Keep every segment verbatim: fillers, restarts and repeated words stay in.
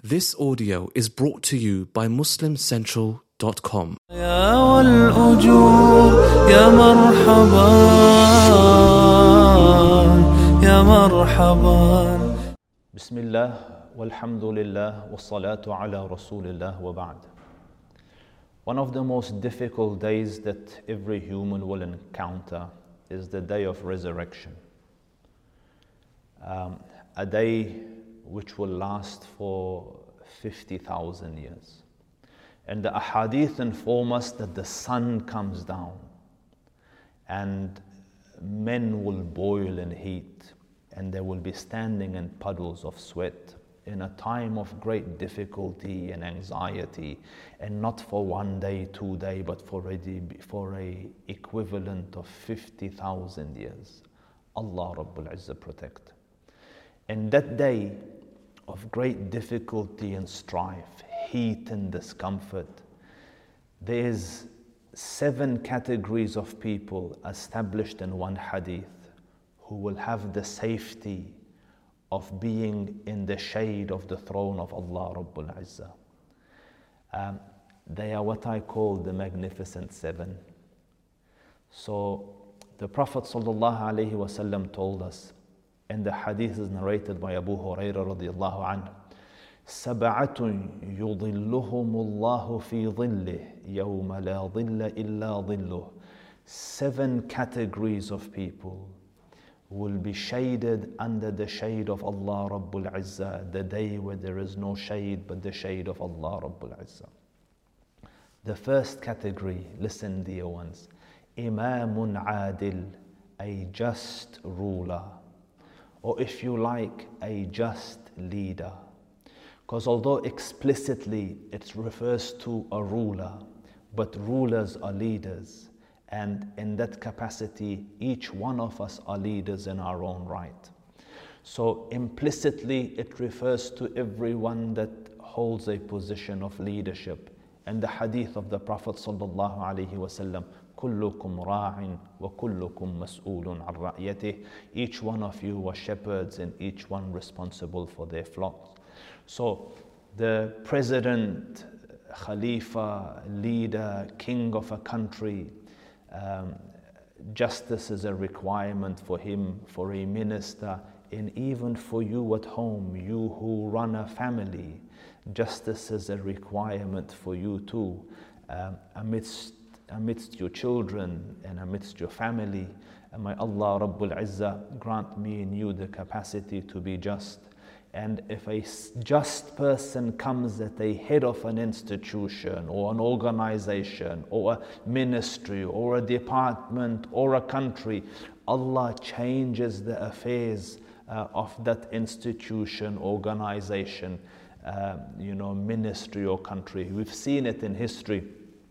This audio is brought to you by muslim central dot com. يا والأجور يا مرحبا يا مرحبا بسم الله والحمد لله والصلاة على رسول الله وبعد. One of the most difficult days that every human will encounter is the day of resurrection. Um, a day which will last for fifty thousand years. And the ahadith inform us that the sun comes down and men will boil in heat and they will be standing in puddles of sweat in a time of great difficulty and anxiety, and not for one day, two days, but for a, for a equivalent of fifty thousand years. Allah Rabbul Izzah protect. And that day of great difficulty and strife, heat and discomfort, there is seven categories of people established in one hadith who will have the safety of being in the shade of the throne of Allah Rabbul Izzah. Um, they are what I call the Magnificent Seven. So the Prophet Sallallahu Alaihi Wasallam told us, and the hadith is narrated by Abu Hurairah radiallahu anhu, سبعة يظلهم الله في ظله يوم لا ظل إلا ظله. Seven categories of people will be shaded under the shade of Allah Rabbul Izzah, the day where there is no shade but the shade of Allah Rabbul Izzah. The first category, listen dear ones, Imamun Adil, a just ruler, or if you like, a just leader. Because although explicitly it refers to a ruler, but rulers are leaders, and in that capacity each one of us are leaders in our own right. So implicitly it refers to everyone that holds a position of leadership. And the hadith of the Prophet sallallahu alaihi wasallam, كلكم راع وكلكم مسؤول عن رعيته. Each one of you are shepherds and each one responsible for their flocks. So the president, khalifa, leader, king of a country, um, justice is a requirement for him, for a minister, and even for you at home, you who run a family, justice is a requirement for you too, um, amidst amidst your children and amidst your family. And may Allah Rabbul Izzah grant me and you the capacity to be just. And if a just person comes at the head of an institution or an organization or a ministry or a department or a country, Allah changes the affairs uh, of that institution, organization, uh, you know, ministry or country. We've seen it in history.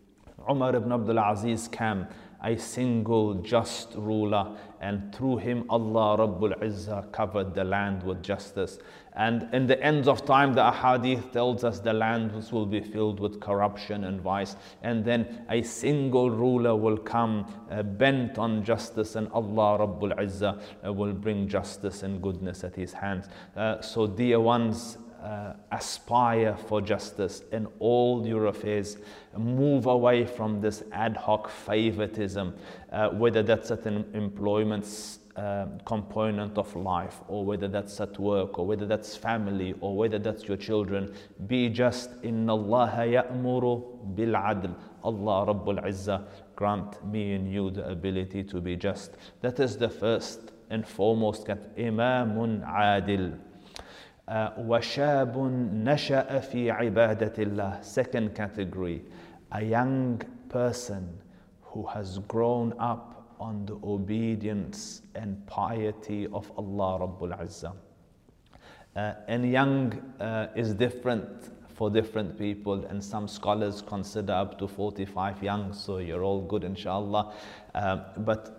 Umar ibn Abdul Aziz came, a single just ruler, and through him Allah Rabbul Izzah covered the land with justice. And in the end of time, the ahadith tells us the lands will be filled with corruption and vice, and then a single ruler will come uh, bent on justice, and Allah Rabbul Izzah uh, will bring justice and goodness at his hands. Uh, so dear ones, Uh, aspire for justice in all your affairs. Move away from this ad hoc favoritism, uh, whether that's at an employment uh, component of life, or whether that's at work, or whether that's family, or whether that's your children. Be just. Inna Allah ya'muru bil adl. Allah Rabbul Izzah grant me and you the ability to be just. That is the first and foremost. Imamun adil. وَشَابٌ نَشَأَ فِي عِبَادَةِ اللَّهِ. Second category, a young person who has grown up on the obedience and piety of Allah Rabbul Izzah. Uh, and young uh, is different for different people, and some scholars consider up to forty-five young, so you're all good inshallah. Uh, but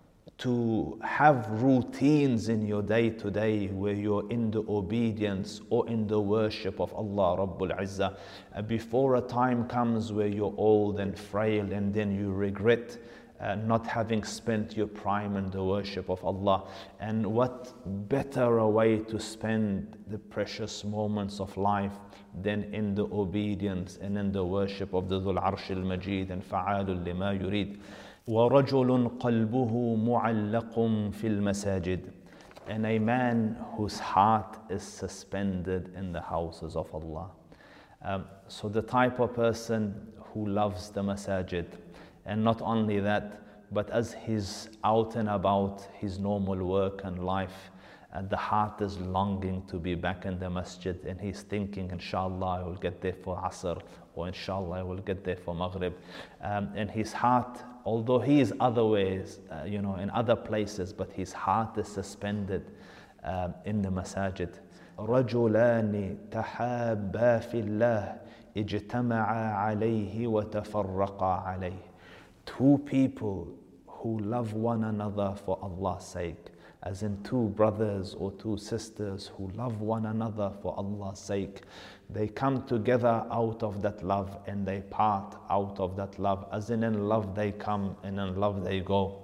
to have routines in your day-to-day where you're in the obedience or in the worship of Allah Rabbul Izzah, uh, before a time comes where you're old and frail and then you regret uh, not having spent your prime in the worship of Allah. And what better a way to spend the precious moments of life than in the obedience and in the worship of the Dhul Arsh al-Majid and Fa'alul lima yurid. وَرَجُلٌ قَلْبُهُ مُعَلَّقٌ فِي الْمَسَاجِدِ, and a man whose heart is suspended in the houses of Allah. Um, so the type of person who loves the masajid, and not only that, but as he's out and about his normal work and life, and the heart is longing to be back in the masjid, and he's thinking, inshallah I will get there for Asr, or inshallah I will get there for Maghrib. Um, and his heart, although he is other ways, uh, you know, in other places, but his heart is suspended uh, in the masajid. رجلان تحابا في الله اجتمعا عليه وتفرقا عليه. Two people who love one another for Allah's sake, as in two brothers or two sisters who love one another for Allah's sake. They come together out of that love and they part out of that love, as in in love they come and in love they go.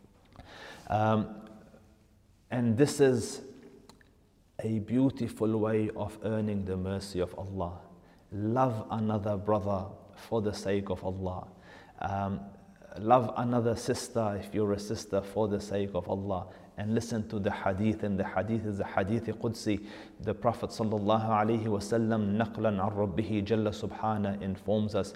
Um, and this is a beautiful way of earning the mercy of Allah. Love another brother for the sake of Allah. Um, love another sister if you're a sister for the sake of Allah. And listen to the hadith, and the hadith is the hadith Qudsi. The Prophet sallallahu alaihi wasallam naqlan an rabbihi jalla subhana informs us,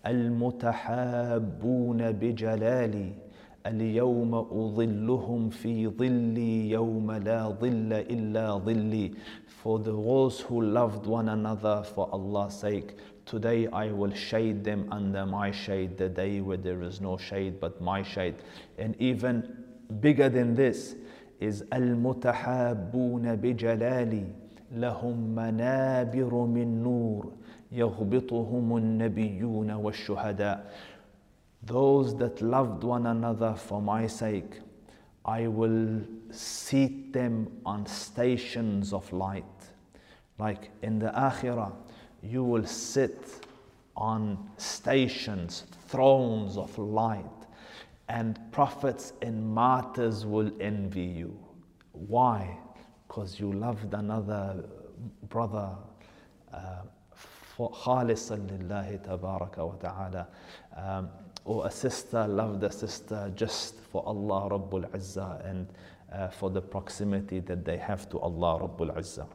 al-mutahabbuna bijalali اليوم أظلهم في ظلي يوم لا ظل إلا ظلي. For those who loved one another for Allah's sake, today I will shade them under my shade, the day where there is no shade but my shade. And even bigger than this is المتحابون بجلالي لهم منابر من نور يغبطهم النبيون والشهداء. Those that loved one another for my sake, I will seat them on stations of light. Like in the Akhirah, you will sit on stations, thrones of light, and prophets and martyrs will envy you. Why? Because you loved another brother uh, for khalisan lillahi tabaraka wa ta'ala. Um, or a sister loved a sister just for Allah Rabbul Izzah and uh, for the proximity that they have to Allah Rabbul Izzah.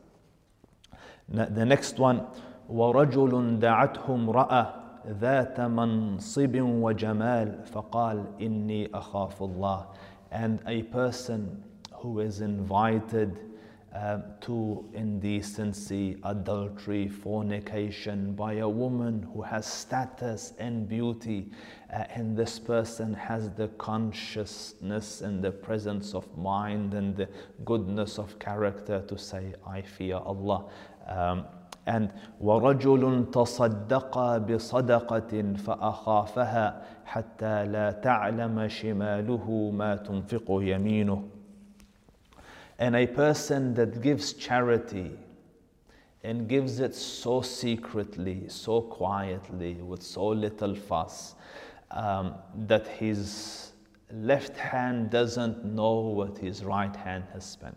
The next one, وَرَجُلٌ دَعَتْهُ امْرَأَةٌ ذَاتَ مَنْصِبٍ وَجَمَالٍ فَقَالَ إِنِّي أَخَافُ اللَّهِ. And a person who is invited Uh, to indecency, adultery, fornication by a woman who has status and beauty, uh, and this person has the consciousness and the presence of mind and the goodness of character to say, I fear Allah. Um, and وَرَجُلٌ تَصَدَّقَ بِصَدَقَةٍ فَأَخَافَهَا حَتَّى لَا تَعْلَمَ شِمَالُهُ مَا تُنْفِقُ يَمِينُهُ. And a person that gives charity and gives it so secretly, so quietly, with so little fuss, um, that his left hand doesn't know what his right hand has spent.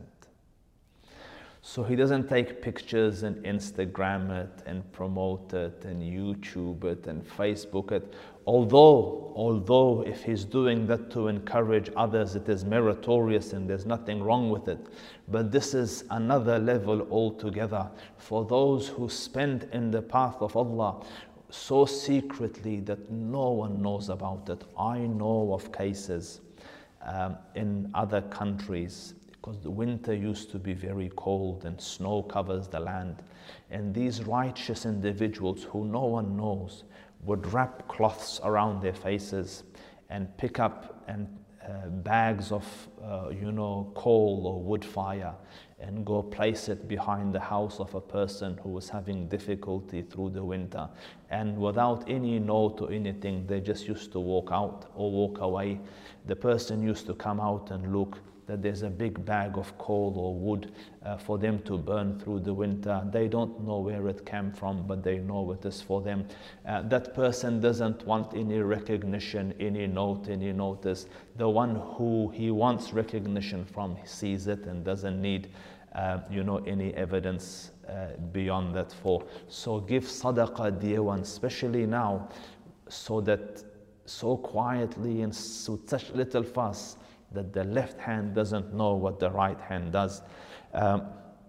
So he doesn't take pictures and Instagram it and promote it and YouTube it and Facebook it. Although, although if he's doing that to encourage others, it is meritorious and there's nothing wrong with it. But this is another level altogether for those who spend in the path of Allah so secretly that no one knows about it. I know of cases um, in other countries, because the winter used to be very cold and snow covers the land. And these righteous individuals who no one knows would wrap cloths around their faces and pick up and uh, bags of, uh, you know, coal or wood fire and go place it behind the house of a person who was having difficulty through the winter. And without any note or anything, they just used to walk out or walk away. The person used to come out and look. that there's a big bag of coal or wood uh, for them to burn through the winter. They don't know where it came from, but they know it is for them. Uh, that person doesn't want any recognition, any note, any notice. The one who he wants recognition from, he sees it and doesn't need uh, you know, any evidence uh, beyond that for. So give sadaqah, dear ones, especially now, so that so quietly and with such little fuss that the left hand doesn't know what the right hand does. Um,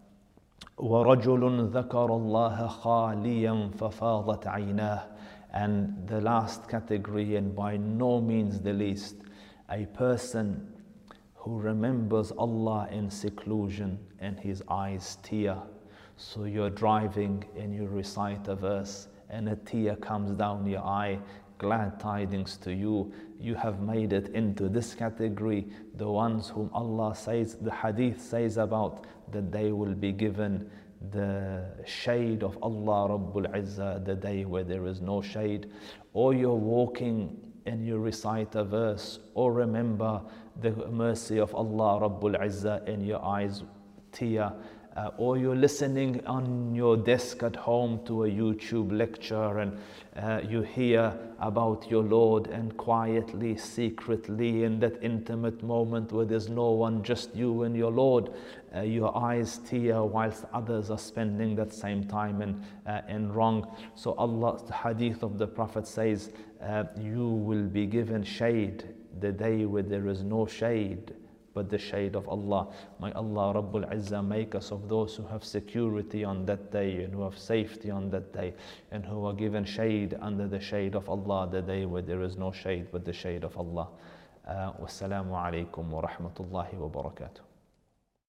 وَرَجُلٌ ذَكَرَ اللَّهَ خَالِيًا فَفَاضَتْ عَيْنَاهُ. And the last category, and by no means the least, a person who remembers Allah in seclusion and his eyes tear. So you're driving and you recite a verse and a tear comes down your eye. Glad tidings to you, you have made it into this category, the ones whom Allah says, the hadith says about, that they will be given the shade of Allah Rabbul Izzah, the day where there is no shade. Or you're walking and you recite a verse, or remember the mercy of Allah Rabbul Izzah and your eyes tear. Uh, or you're listening on your desk at home to a YouTube lecture and uh, you hear about your Lord, and quietly, secretly, in that intimate moment where there's no one, just you and your Lord, uh, your eyes tear whilst others are spending that same time in, uh, in wrong. So Allah, the hadith of the Prophet says, uh, you will be given shade the day where there is no shade but the shade of Allah. May Allah Rabbul Izzah make us of those who have security on that day and who have safety on that day and who are given shade under the shade of Allah, the day where there is no shade but the shade of Allah. Uh, wassalamu alaikum wa rahmatullahi wa barakatuh.